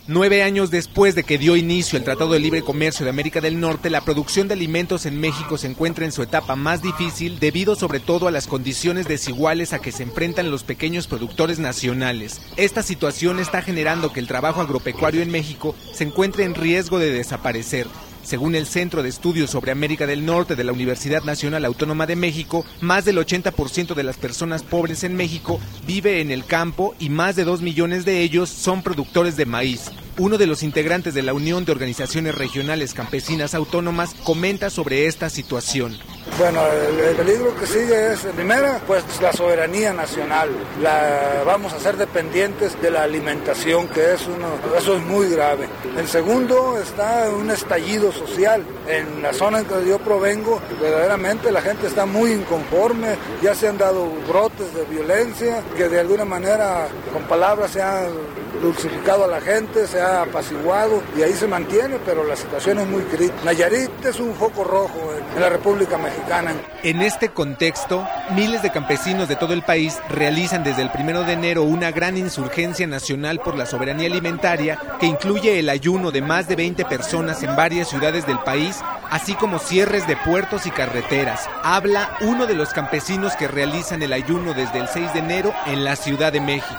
9 años después de que dio inicio el Tratado de Libre Comercio de América del Norte, la producción de alimentos en México se encuentra en su etapa más difícil debido sobre todo a las condiciones desiguales a que se enfrentan los pequeños productores nacionales. Esta situación está generando que el trabajo agropecuario en México se encuentre en riesgo de desaparecer. Según el Centro de Estudios sobre América del Norte de la Universidad Nacional Autónoma de México, más del 80% de las personas pobres en México vive en el campo y más de 2 millones de ellos son productores de maíz. Uno de los integrantes de la Unión de Organizaciones Regionales Campesinas Autónomas comenta sobre esta situación. Bueno, el peligro que sigue es, primera, pues la soberanía nacional. Vamos a ser dependientes de la alimentación, que eso es muy grave. El segundo está un estallido social. En la zona en que yo provengo, verdaderamente la gente está muy inconforme, ya se han dado brotes de violencia, que de alguna manera con palabras se han dulcificado a la gente, se ha apaciguado y ahí se mantiene, pero la situación es muy crítica. Nayarit es un foco rojo en la República Mexicana. En este contexto, miles de campesinos de todo el país realizan desde el 1 de enero una gran insurgencia nacional por la soberanía alimentaria que incluye el ayuno de más de 20 personas en varias ciudades del país, así como cierres de puertos y carreteras. Habla uno de los campesinos que realizan el ayuno desde el 6 de enero en la Ciudad de México.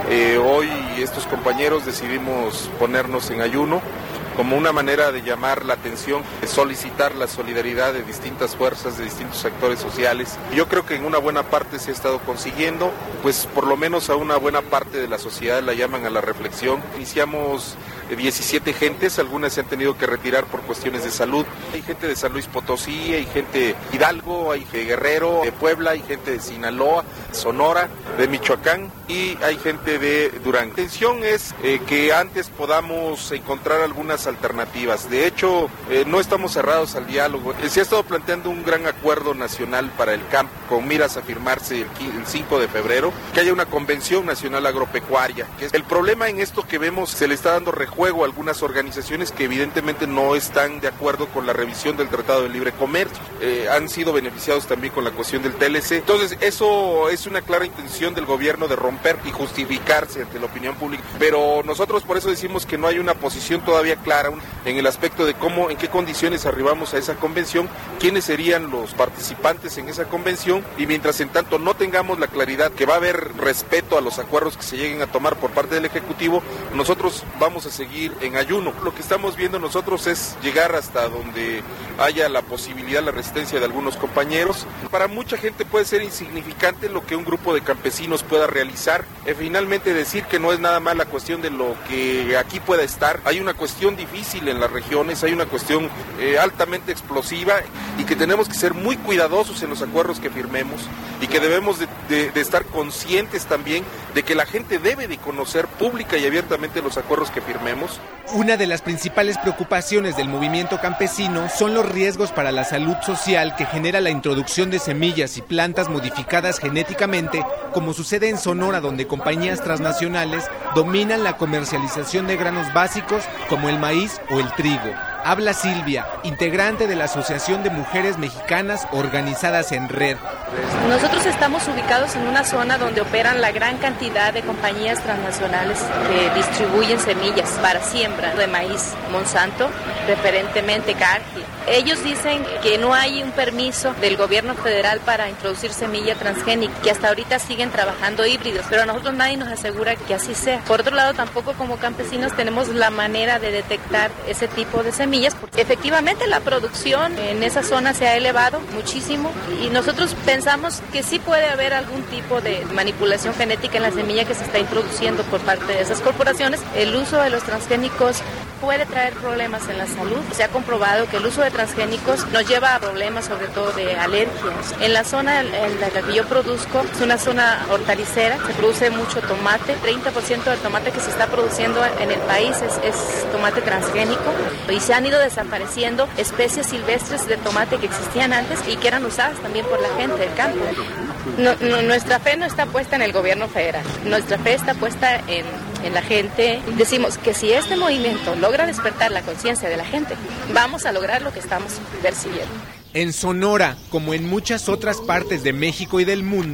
Hoy estos compañeros decidimos ponernos en ayuno como una manera de llamar la atención, de solicitar la solidaridad de distintas fuerzas, de distintos sectores sociales. Yo creo que en una buena parte se ha estado consiguiendo, pues por lo menos a una buena parte de la sociedad la llaman a la reflexión. Iniciamos 17 gentes, algunas se han tenido que retirar por cuestiones de salud. Hay gente de San Luis Potosí, hay gente de Hidalgo, hay de Guerrero, de Puebla, hay gente de Sinaloa, Sonora, de Michoacán y hay gente de Durango. La intención es que antes podamos encontrar algunas alternativas. De hecho, no estamos cerrados al diálogo. Se ha estado planteando un gran acuerdo nacional para el campo, con miras a firmarse el 5 de febrero, que haya una convención nacional agropecuaria. El problema en esto que vemos, se le está dando rejuego a algunas organizaciones que evidentemente no están de acuerdo con la revisión del Tratado de Libre Comercio. Han sido beneficiados también con la cuestión del TLC. Entonces, eso es una clara intención del gobierno de romper y justificarse ante la opinión pública. Pero nosotros por eso decimos que no hay una posición todavía clara en el aspecto de cómo, en qué condiciones arribamos a esa convención, quiénes serían los participantes en esa convención, y mientras en tanto no tengamos la claridad que va a haber respeto a los acuerdos que se lleguen a tomar por parte del Ejecutivo, nosotros vamos a seguir en ayuno. Lo que estamos viendo nosotros es llegar hasta donde haya la posibilidad, la resistencia de algunos compañeros. Para mucha gente puede ser insignificante lo que un grupo de campesinos pueda realizar. Finalmente decir que no es nada más la cuestión de lo que aquí pueda estar. Hay una cuestión difícil en las regiones, hay una cuestión altamente explosiva y que tenemos que ser muy cuidadosos en los acuerdos que firmemos y que debemos de estar conscientes también de que la gente debe de conocer pública y abiertamente los acuerdos que firmemos. Una de las principales preocupaciones del movimiento campesino son los riesgos para la salud social que genera la introducción de semillas y plantas modificadas genéticamente, como sucede en Sonora, donde compañías transnacionales dominan la comercialización de granos básicos como el maíz o el trigo. Habla Silvia, integrante de la Asociación de Mujeres Mexicanas Organizadas en Red. Nosotros estamos ubicados en una zona donde operan la gran cantidad de compañías transnacionales que distribuyen semillas para siembra de maíz. Monsanto, preferentemente Cargill. Ellos dicen que no hay un permiso del gobierno federal para introducir semilla transgénica, que hasta ahorita siguen trabajando híbridos, pero a nosotros nadie nos asegura que así sea. Por otro lado, tampoco como campesinos tenemos la manera de detectar ese tipo de semillas, porque efectivamente la producción en esa zona se ha elevado muchísimo y nosotros pensamos que sí puede haber algún tipo de manipulación genética en la semilla que se está introduciendo por parte de esas corporaciones. El uso de los transgénicos puede traer problemas en la salud. Se ha comprobado que el uso de transgénicos nos lleva a problemas, sobre todo de alergias. En la zona en la que yo produzco, es una zona hortalicera, se produce mucho tomate. 30% del tomate que se está produciendo en el país es tomate transgénico, y se han ido desapareciendo especies silvestres de tomate que existían antes y que eran usadas también por la gente del campo. Nuestra fe no está puesta en el gobierno federal, nuestra fe está puesta en la gente. Decimos que si este movimiento logra despertar la conciencia de la gente, vamos a lograr lo que estamos persiguiendo. En Sonora, como en muchas otras partes de México y del mundo,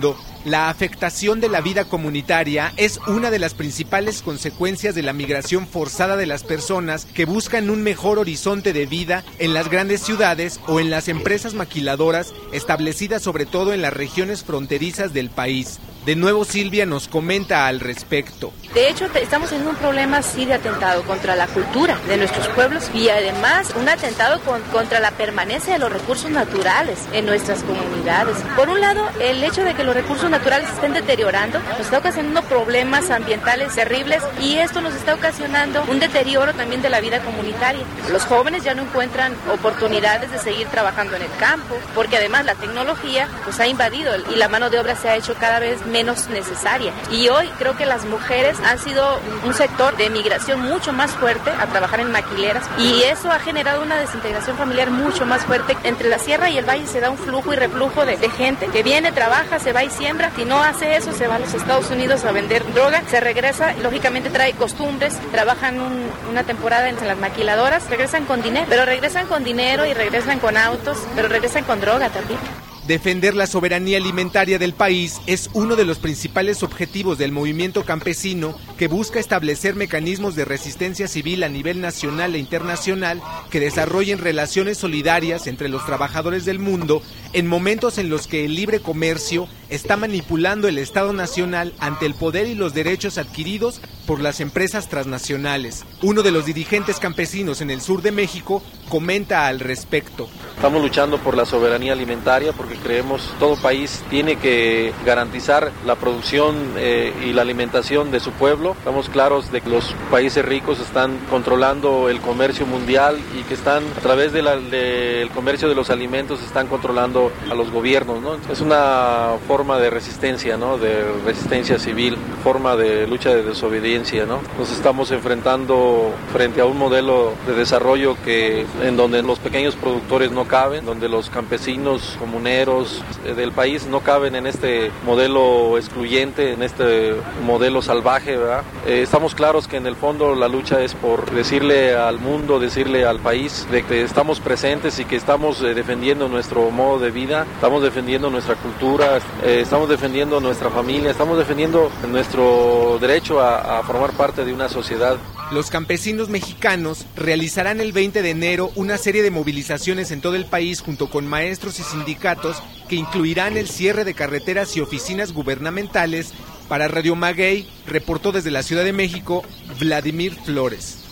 La afectación de la vida comunitaria es una de las principales consecuencias de la migración forzada de las personas que buscan un mejor horizonte de vida en las grandes ciudades o en las empresas maquiladoras establecidas sobre todo en las regiones fronterizas del país. De nuevo Silvia nos comenta al respecto. De hecho, estamos en un problema así de atentado contra la cultura de nuestros pueblos y además un atentado contra la permanencia de los recursos naturales en nuestras comunidades. Por un lado, el hecho de que los recursos naturales se estén deteriorando nos está ocasionando problemas ambientales terribles y esto nos está ocasionando un deterioro también de la vida comunitaria. Los jóvenes ya no encuentran oportunidades de seguir trabajando en el campo porque además la tecnología pues ha invadido y la mano de obra se ha hecho cada vez menos necesaria. Y hoy creo que las mujeres han sido un sector de migración mucho más fuerte a trabajar en maquileras y eso ha generado una desintegración familiar mucho más fuerte. Entre la sierra y el valle se da un flujo y reflujo de gente que viene, trabaja, se va y siembra. Si no hace eso, se va a los Estados Unidos a vender droga, se regresa y lógicamente trae costumbres, trabajan una temporada en las maquiladoras, regresan con dinero, pero regresan con dinero y regresan con autos, pero regresan con droga también. Defender la soberanía alimentaria del país es uno de los principales objetivos del movimiento campesino que busca establecer mecanismos de resistencia civil a nivel nacional e internacional que desarrollen relaciones solidarias entre los trabajadores del mundo en momentos en los que el libre comercio está manipulando el Estado nacional ante el poder y los derechos adquiridos por las empresas transnacionales. Uno de los dirigentes campesinos en el sur de México comenta al respecto. Estamos luchando por la soberanía alimentaria porque creemos que todo país tiene que garantizar la producción y la alimentación de su pueblo. Estamos claros de que los países ricos están controlando el comercio mundial y que están a través del comercio de los alimentos están controlando a los gobiernos, ¿no? Es una forma de resistencia, ¿no? De resistencia civil, forma de lucha de desobediencia, ¿no? Nos estamos enfrentando frente a un modelo de desarrollo en donde los pequeños productores no caben, donde los campesinos comuneros del país no caben en este modelo excluyente, en este modelo salvaje, ¿verdad? Estamos claros que en el fondo la lucha es por decirle al mundo, decirle al país de que estamos presentes y que estamos defendiendo nuestro modo de vida, estamos defendiendo nuestra cultura, estamos defendiendo nuestra familia, estamos defendiendo nuestro derecho a formar parte de una sociedad. Los campesinos mexicanos realizarán el 20 de enero una serie de movilizaciones en todo el país junto con maestros y sindicatos que incluirán el cierre de carreteras y oficinas gubernamentales. Para Radio Maguey, reportó desde la Ciudad de México, Vladimir Flores.